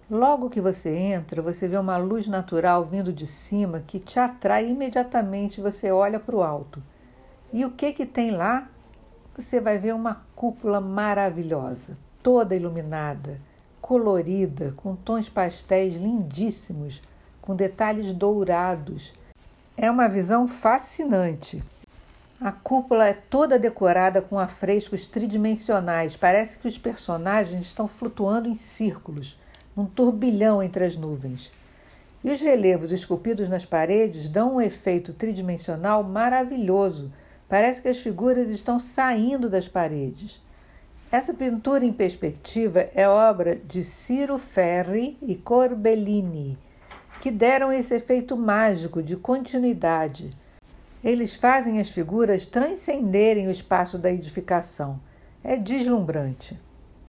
Logo que você entra, você vê uma luz natural vindo de cima que te atrai imediatamente, você olha para o alto. E o que tem lá? Você vai ver uma cúpula maravilhosa, toda iluminada, colorida, com tons pastéis lindíssimos, com detalhes dourados. É uma visão fascinante. A cúpula é toda decorada com afrescos tridimensionais. Parece que os personagens estão flutuando em círculos, num turbilhão entre as nuvens. E os relevos esculpidos nas paredes dão um efeito tridimensional maravilhoso. Parece que as figuras estão saindo das paredes. Essa pintura em perspectiva é obra de Ciro Ferri e Corbellini, que deram esse efeito mágico de continuidade. Eles fazem as figuras transcenderem o espaço da edificação. É deslumbrante.